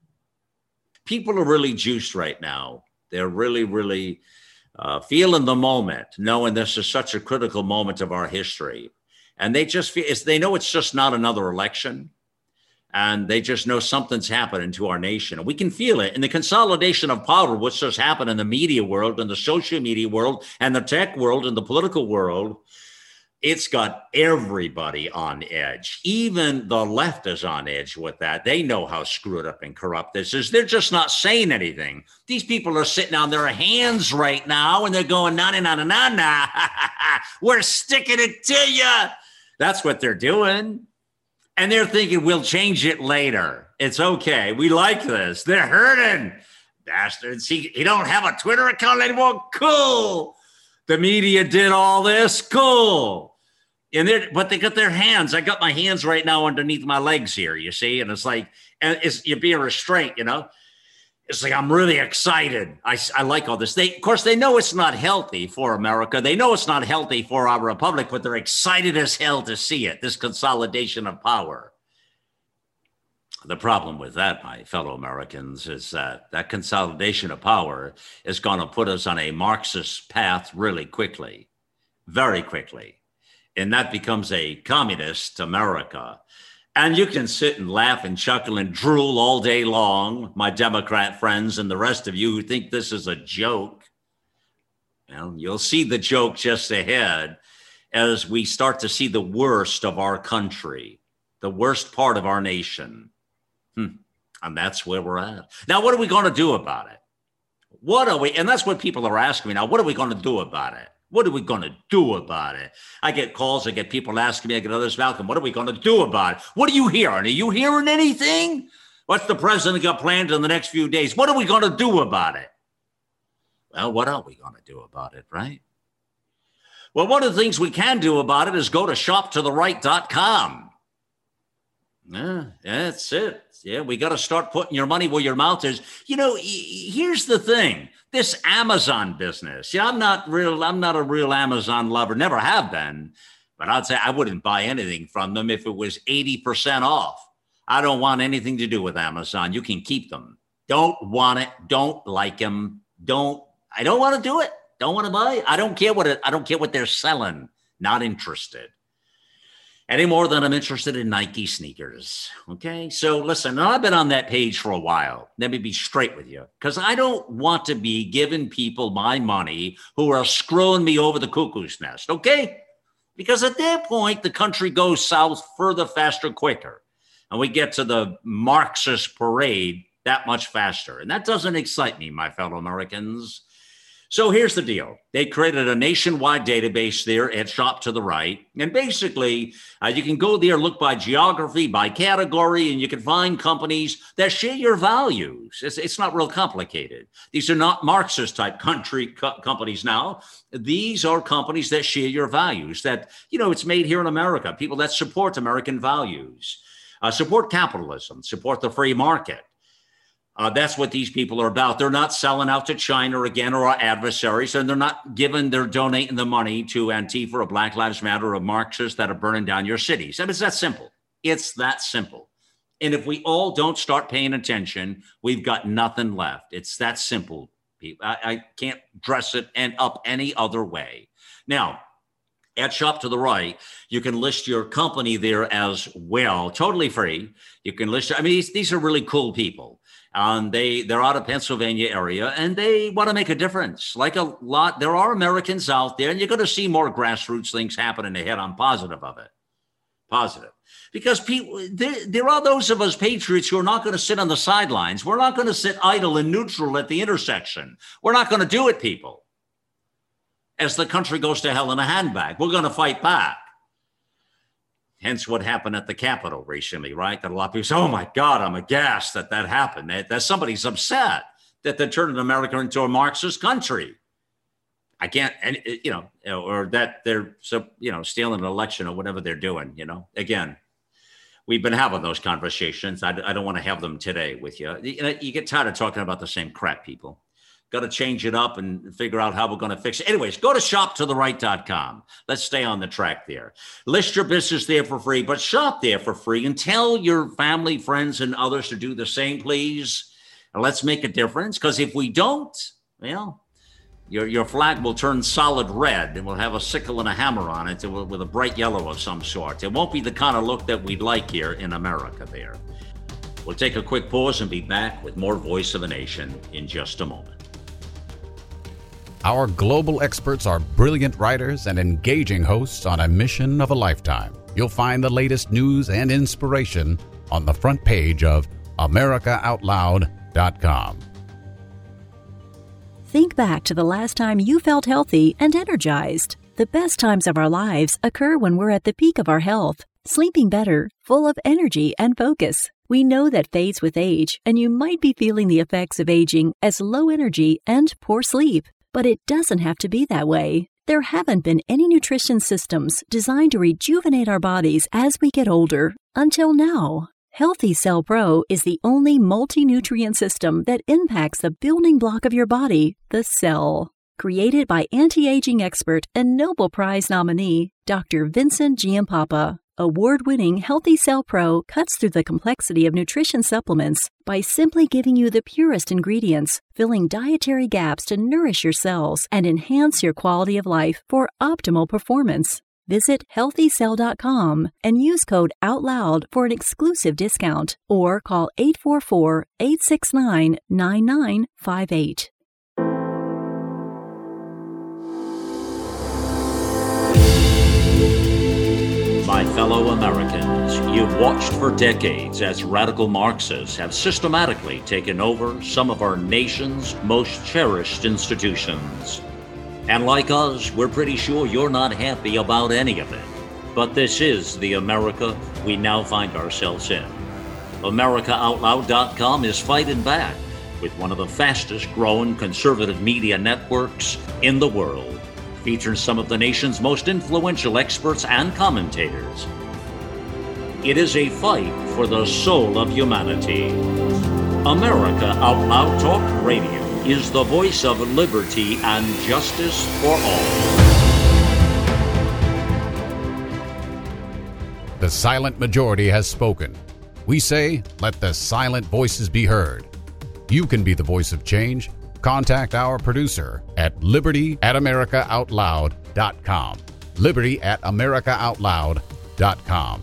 S5: People are really juiced right now. They're really, really uh, feeling the moment, knowing this is such a critical moment of our history. And they just feel, they know it's just not another election. And they just know something's happening to our nation. And we can feel it in the consolidation of power, what's just happened in the media world, and the social media world, and the tech world, and the political world. It's got everybody on edge. Even the left is on edge with that. They know how screwed up and corrupt this is. They're just not saying anything. These people are sitting on their hands right now, and they're going, na, na, na, na, na, na. We're sticking it to you. That's what they're doing. And they're thinking, we'll change it later. It's okay. We like this. They're hurting. Bastards. He, he don't have a Twitter account anymore? Cool. The media did all this? Cool. And they're, but they got their hands. I got my hands right now underneath my legs here, you see? And it's like, and it's, you're being restrained, you know? It's like, I'm really excited. I, I like all this. They, of course, they know it's not healthy for America. They know it's not healthy for our republic, but they're excited as hell to see it, this consolidation of power. The problem with that, my fellow Americans, is that that consolidation of power is going to put us on a Marxist path really quickly, very quickly. and that becomes a communist America. And you can sit and laugh and chuckle and drool all day long, my Democrat friends and the rest of you who think this is a joke. Well, you'll see the joke just ahead as we start to see the worst of our country, the worst part of our nation. Hmm. And that's where we're at. Now, what are we going to do about it? What are we? And that's what people are asking me now. What are we going to do about it? What are we going to do about it? I get calls. I get people asking me, I get others, Malcolm, what are we going to do about it? What are you hearing? Are you hearing anything? What's the president got planned in the next few days? What are we going to do about it? Well, what are we going to do about it, right? Well, one of the things we can do about it is go to shop to the right dot com. Yeah, that's it. Yeah, we got to start putting your money where your mouth is. You know, here's the thing. This Amazon business. Yeah, I'm not real. I'm not a real Amazon lover. Never have been. But I'd say I wouldn't buy anything from them if it was eighty percent off. I don't want anything to do with Amazon. You can keep them. Don't want it. Don't like them. Don't. I don't want to do it. Don't want to buy. I don't care what it, I don't care what they're selling. Not interested. Any more than I'm interested in Nike sneakers. Okay. So listen, I've been on that page for a while. Let me be straight with you, because I don't want to be giving people my money who are screwing me over the cuckoo's nest. Okay. Because at that point, the country goes south further, faster, quicker. And we get to the Marxist parade that much faster. And that doesn't excite me, my fellow Americans. So here's the deal. They created a nationwide database there at Shop to the Right. And basically, uh, you can go there, look by geography, by category, and you can find companies that share your values. It's, it's not real complicated. These are not Marxist type country co- companies now. These are companies that share your values, that, you know, it's made here in America, people that support American values, uh, support capitalism, support the free market. Uh, that's what these people are about. They're not selling out to China again or our adversaries, and they're not giving, they're donating the money to Antifa or Black Lives Matter or Marxists that are burning down your cities. I mean, it's that simple. It's that simple. And if we all don't start paying attention, we've got nothing left. It's that simple, people. I, I can't dress it and up any other way. Now, at Shop to the Right, you can list your company there as well, totally free. You can list, I mean, these, these are really cool people. Um, they, they're out of Pennsylvania area, and they want to make a difference. Like a lot, there are Americans out there, and you're going to see more grassroots things happening ahead. I'm positive of it. Positive. Because people, there, there are those of us patriots who are not going to sit on the sidelines. We're not going to sit idle and neutral at the intersection. We're not going to do it, people. As the country goes to hell in a handbag, we're going to fight back. Hence what happened at the Capitol recently, right? That a lot of people say, oh my God, I'm aghast that that happened. That, that somebody's upset that they're turning America into a Marxist country. I can't, and you know, or that they're, so you know, stealing an election or whatever they're doing, you know. Again, we've been having those conversations. I, I don't want to have them today with you. You know, you get tired of talking about the same crap, people. Got to change it up and figure out how we're going to fix it. Anyways, go to shop to the right dot com. Let's stay on the track there. List your business there for free, but shop there for free, and tell your family, friends, and others to do the same, please. And let's make a difference, because if we don't, well, your, your flag will turn solid red, and we'll have a sickle and a hammer on it with a bright yellow of some sort. It won't be the kind of look that we'd like here in America there. We'll take a quick pause and be back with more Voice of a Nation in just a moment.
S1: Our global experts are brilliant writers and engaging hosts on a mission of a lifetime. You'll find the latest news and inspiration on the front page of America Out Loud dot com.
S3: Think back to the last time you felt healthy and energized. The best times of our lives occur when we're at the peak of our health, sleeping better, full of energy and focus. We know that fades with age, and you might be feeling the effects of aging as low energy and poor sleep. But it doesn't have to be that way. There haven't been any nutrition systems designed to rejuvenate our bodies as we get older until now. Healthy Cell Pro is the only multi-nutrient system that impacts the building block of your body, the cell. Created by anti-aging expert and Nobel Prize nominee, Doctor Vincent Giampapa. Award-winning Healthy Cell Pro cuts through the complexity of nutrition supplements by simply giving you the purest ingredients, filling dietary gaps to nourish your cells and enhance your quality of life for optimal performance. Visit healthy cell dot com and use code OUTLOUD for an exclusive discount or call eight four four, eight six nine, nine nine five eight.
S5: My fellow Americans, you've watched for decades as radical Marxists have systematically taken over some of our nation's most cherished institutions. And like us, we're pretty sure you're not happy about any of it. But this is the America we now find ourselves in. America Out Loud dot com is fighting back with one of the fastest growing conservative media networks in the world, featuring some of the nation's most influential experts and commentators. It is a fight for the soul of humanity. America Out Loud Talk Radio is the voice of liberty and justice for all.
S1: The silent majority has spoken. We say, let the silent voices be heard. You can be the voice of change. Contact our producer at liberty at america out loud dot com. liberty at america out loud dot com.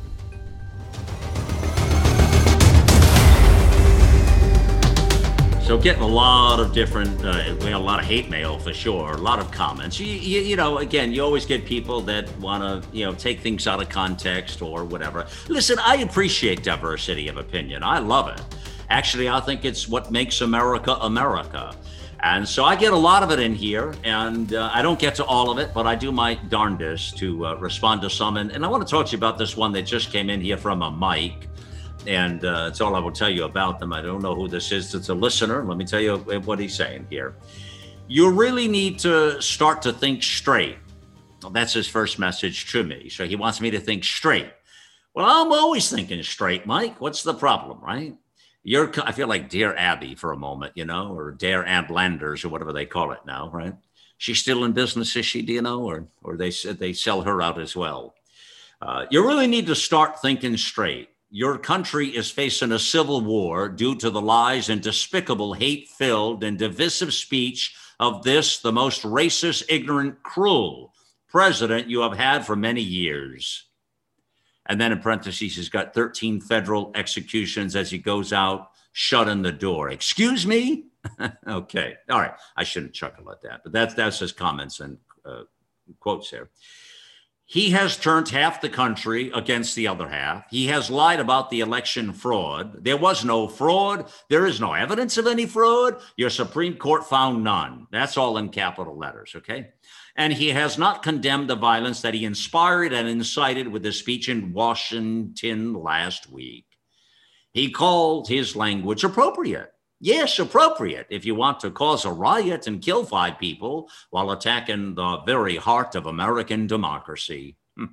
S5: So getting a lot of different, uh, a lot of hate mail for sure, a lot of comments. You, you, you know, again, you always get people that want to, you know, take things out of context or whatever. Listen, I appreciate diversity of opinion. I love it. Actually, I think it's what makes America America. And so I get a lot of it in here, and uh, I don't get to all of it, but I do my darndest to uh, respond to some. And, and I want to talk to you about this one that just came in here from a Mike. And uh, that's all I will tell you about them. I don't know who this is. It's a listener. Let me tell you what he's saying here. You really need to start to think straight. Well, that's his first message to me. So he wants me to think straight. Well, I'm always thinking straight, Mike. What's the problem, right? You're, I feel like Dear Abby for a moment, you know, or Dear Ab Landers or whatever they call it now, right? She's still in business, is she, do you know? Or, or they, they sell her out as well. Uh, you really need to start thinking straight. Your country is facing a civil war due to the lies and despicable, hate-filled and divisive speech of this, the most racist, ignorant, cruel president you have had for many years. And then in parentheses, he's got thirteen federal executions as he goes out, shutting the door. Excuse me? Okay. All right. I shouldn't chuckle at that, but that's, that's his comments and uh, quotes there. He has turned half the country against the other half. He has lied about the election fraud. There was no fraud. There is no evidence of any fraud. Your Supreme Court found none. That's all in capital letters, okay? And he has not condemned the violence that he inspired and incited with his speech in Washington last week. He called his language appropriate. Yes, appropriate if you want to cause a riot and kill five people while attacking the very heart of American democracy. Hmm.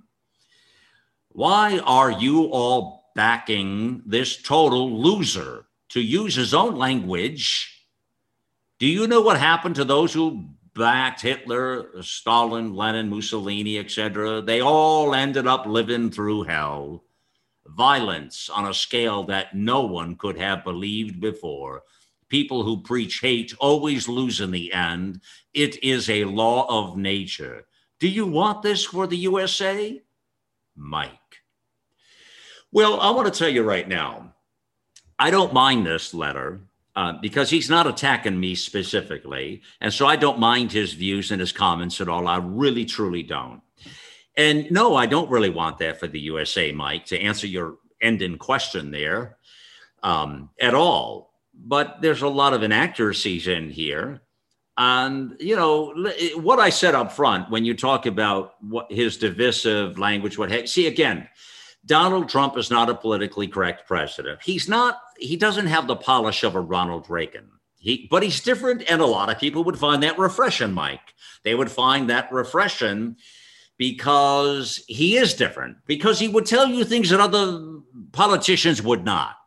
S5: Why are you all backing this total loser? To use his own language, do you know what happened to those who backed Hitler, Stalin, Lenin, Mussolini, et cetera? They all ended up living through hell. Violence on a scale that no one could have believed before. People who preach hate always lose in the end. It is a law of nature. Do you want this for the U S A? Mike. Well, I want to tell you right now, I don't mind this letter uh, because he's not attacking me specifically. And so I don't mind his views and his comments at all. I really, truly don't. And no, I don't really want that for the U S A, Mike, to answer your ending question there um, at all. But there's a lot of inaccuracies in here. And, you know, what I said up front, when you talk about what his divisive language, what, see, again, Donald Trump is not a politically correct president. He's not, he doesn't have the polish of a Ronald Reagan. He, but he's different. And a lot of people would find that refreshing, Mike. They would find that refreshing because he is different, because he would tell you things that other politicians would not.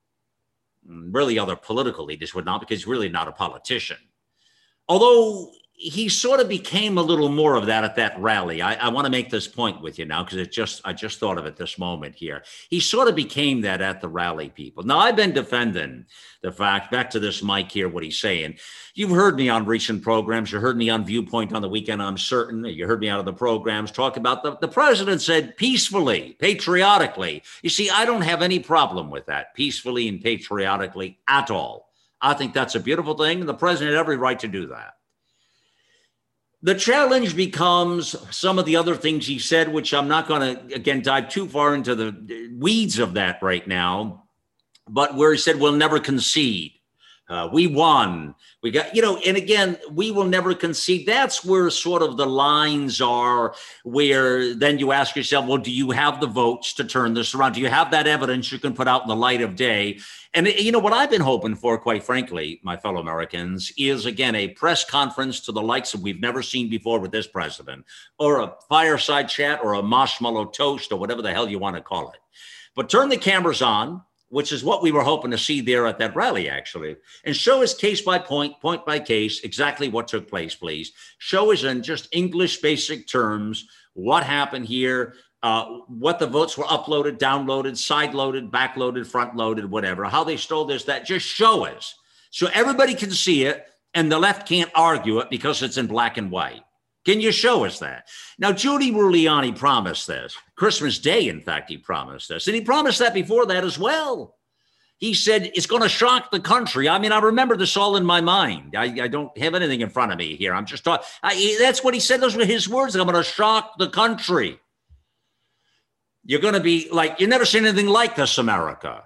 S5: Really, other political leaders would not, because he's really not a politician. Although he sort of became a little more of that at that rally. I, I want to make this point with you now because it just I just thought of it this moment here. He sort of became that at the rally, people. Now, I've been defending the fact, back to this Mike here, what he's saying. You've heard me on recent programs. You heard me on Viewpoint on the weekend, I'm certain. You heard me out of the programs talk about the, the president said peacefully, patriotically. You see, I don't have any problem with that, peacefully and patriotically at all. I think that's a beautiful thing, and the president had every right to do that. The challenge becomes some of the other things he said, which I'm not going to, again, dive too far into the weeds of that right now, but where he said, we'll never concede. Uh, we won. We got, you know, and again, we will never concede. That's where sort of the lines are, where then you ask yourself, well, do you have the votes to turn this around? Do you have that evidence you can put out in the light of day? And, you know, what I've been hoping for, quite frankly, my fellow Americans, is, again, a press conference to the likes of we've never seen before with this president, or a fireside chat, or a marshmallow toast, or whatever the hell you want to call it. But turn the cameras on, which is what we were hoping to see there at that rally, actually, and show us case by point, point by case, exactly what took place, please. Show us in just English basic terms what happened here, uh, what the votes were uploaded, downloaded, side-loaded, back-loaded, front-loaded, whatever, how they stole this, that. Just show us so everybody can see it, and the left can't argue it because it's in black and white. Can you show us that? Now, Judy Giuliani promised this. Christmas Day, in fact, he promised this. And he promised that before that as well. He said, it's going to shock the country. I mean, I remember this all in my mind. I, I don't have anything in front of me here. I'm just talking. That's what he said. Those were his words. I'm going to shock the country. You're going to be like, you've never seen anything like this, America.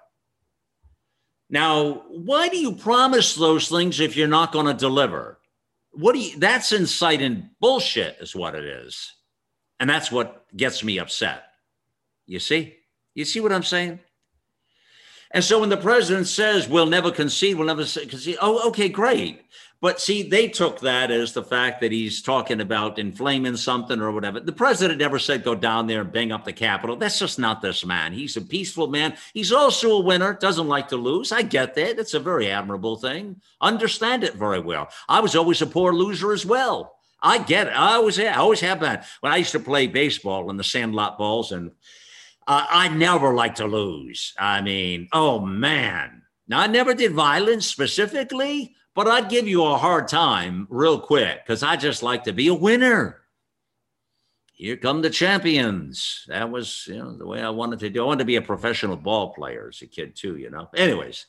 S5: Now, why do you promise those things if you're not going to deliver? What do you, that's inciting bullshit is what it is. And that's what gets me upset. You see? You see what I'm saying? And so when the president says, we'll never concede, we'll never concede, oh, okay, great. But see, they took that as the fact that he's talking about inflaming something or whatever. The president never said go down there and bang up the Capitol. That's just not this man. He's a peaceful man. He's also a winner, doesn't like to lose. I get that. It's a very admirable thing. Understand it very well. I was always a poor loser as well. I get it. I always, I always have been. When I used to play baseball in the sandlot balls, and uh, I never liked to lose. I mean, oh, man. Now, I never did violence specifically, but I'd give you a hard time real quick because I just like to be a winner. Here come the champions. That was, you know, the way I wanted to do. I wanted to be a professional ball player as a kid too, you know. Anyways,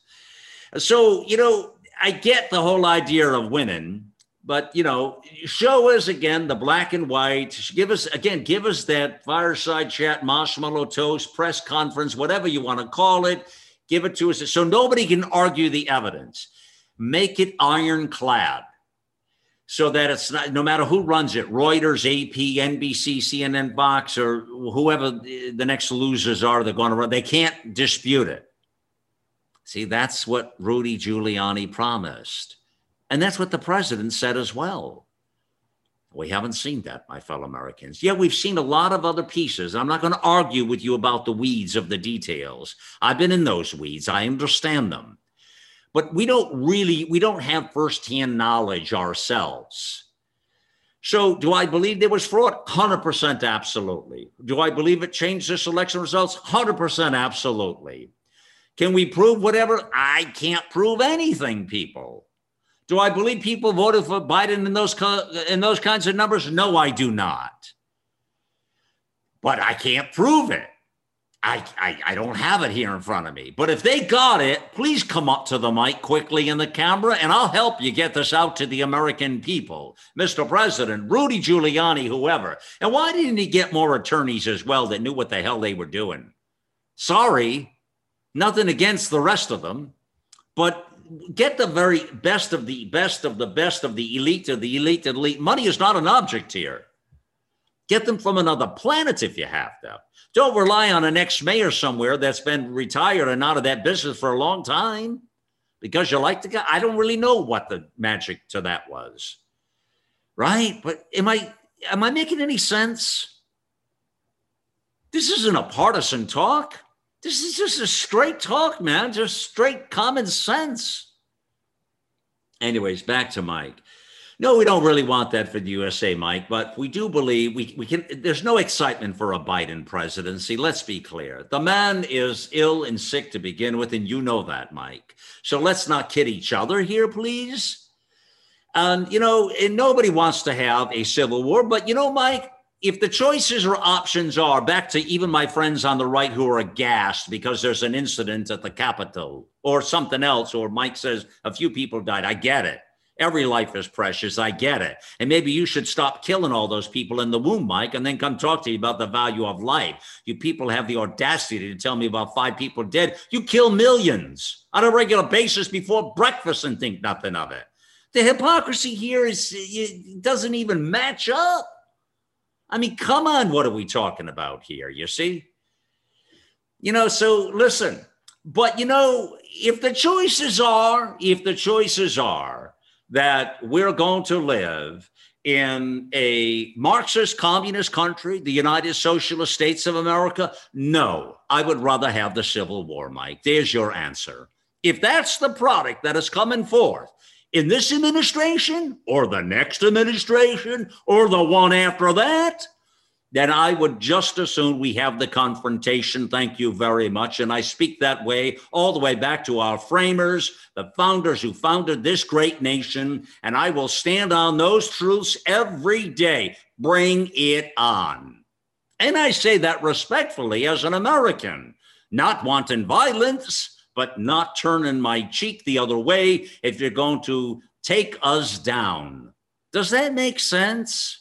S5: so, you know, I get the whole idea of winning, but, you know, show us again the black and white. Give us, again, give us that fireside chat, marshmallow toast, press conference, whatever you want to call it. Give it to us so nobody can argue the evidence. Make it ironclad so that it's not, no matter who runs it, Reuters, A P, N B C, C N N, Fox, or whoever the next losers are, they're going to run. They can't dispute it. See, that's what Rudy Giuliani promised. And that's what the president said as well. We haven't seen that, my fellow Americans. Yeah, we've seen a lot of other pieces. I'm not going to argue with you about the weeds of the details. I've been in those weeds. I understand them. But we don't really, we don't have firsthand knowledge ourselves. So do I believe there was fraud? one hundred percent absolutely. Do I believe it changed this election results? one hundred percent absolutely. Can we prove whatever? I can't prove anything, people. Do I believe people voted for Biden in those, in those kinds of numbers? No, I do not. But I can't prove it. I, I, I don't have it here in front of me. But if they got it, please come up to the mic quickly in the camera, and I'll help you get this out to the American people. Mister President, Rudy Giuliani, whoever. And why didn't he get more attorneys as well that knew what the hell they were doing? Sorry, nothing against the rest of them, but get the very best of the best of the best of the elite of the elite of the elite. Money is not an object here. Get them from another planet if you have to. Don't rely on an ex-mayor somewhere that's been retired and out of that business for a long time because you like the guy. I don't really know what the magic to that was, right? But am I am I making any sense? This isn't a partisan talk. This is just a straight talk, man. Just straight common sense. Anyways, back to Mike. No, we don't really want that for the U S A, Mike, but we do believe we, we can. There's no excitement for a Biden presidency. Let's be clear. The man is ill and sick to begin with, and you know that, Mike. So let's not kid each other here, please. And, you know, and nobody wants to have a civil war. But, you know, Mike, if the choices or options are, back to even my friends on the right who are aghast because there's an incident at the Capitol or something else, or Mike says a few people died, I get it. Every life is precious. I get it. And maybe you should stop killing all those people in the womb, Mike, and then come talk to me about the value of life. You people have the audacity to tell me about five people dead. You kill millions on a regular basis before breakfast and think nothing of it. The hypocrisy here is it doesn't even match up. I mean, come on. What are we talking about here? You see? You know, so listen, but you know, if the choices are, if the choices are, that we're going to live in a Marxist communist country, the United Socialist States of America? No, I would rather have the Civil War, Mike. There's your answer. If that's the product that is coming forth in this administration or the next administration or the one after that, then I would just as soon we have the confrontation. Thank you very much. And I speak that way all the way back to our framers, the founders who founded this great nation. And I will stand on those truths every day. Bring it on. And I say that respectfully as an American, not wanting violence, but not turning my cheek the other way if you're going to take us down. Does that make sense?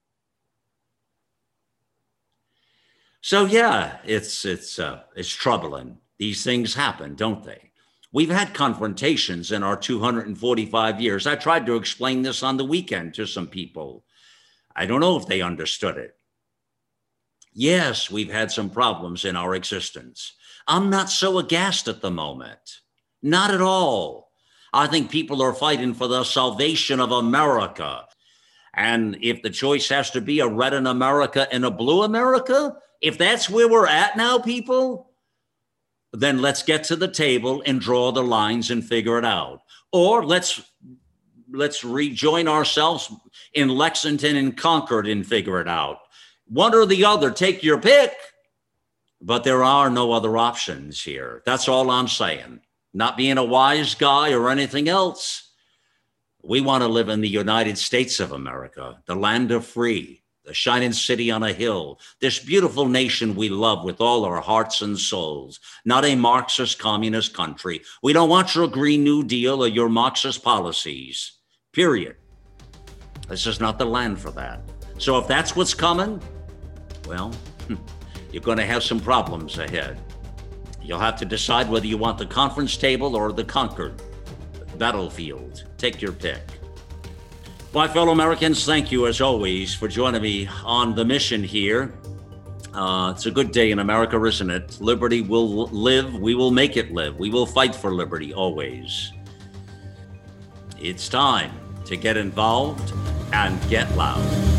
S5: So, yeah, it's it's uh, it's troubling. These things happen, don't they? We've had confrontations in our two hundred forty-five years. I tried to explain this on the weekend to some people. I don't know if they understood it. Yes, we've had some problems in our existence. I'm not so aghast at the moment. Not at all. I think people are fighting for the salvation of America. And if the choice has to be a red in America and a blue America, if that's where we're at now, people, then let's get to the table and draw the lines and figure it out. Or let's let's rejoin ourselves in Lexington and Concord and figure it out. One or the other, take your pick. But there are no other options here. That's all I'm saying. Not being a wise guy or anything else. We want to live in the United States of America, the land of free, the shining city on a hill, this beautiful nation we love with all our hearts and souls, not a Marxist communist country. We don't want your Green New Deal or your Marxist policies, period. This is not the land for that. So if that's what's coming, well, you're going to have some problems ahead. You'll have to decide whether you want the conference table or the Concord battlefield. Take your pick. My fellow Americans, thank you as always for joining me on the mission here. Uh, it's a good day in America, isn't it? Liberty will live. We will make it live. We will fight for liberty always. It's time to get involved and get loud.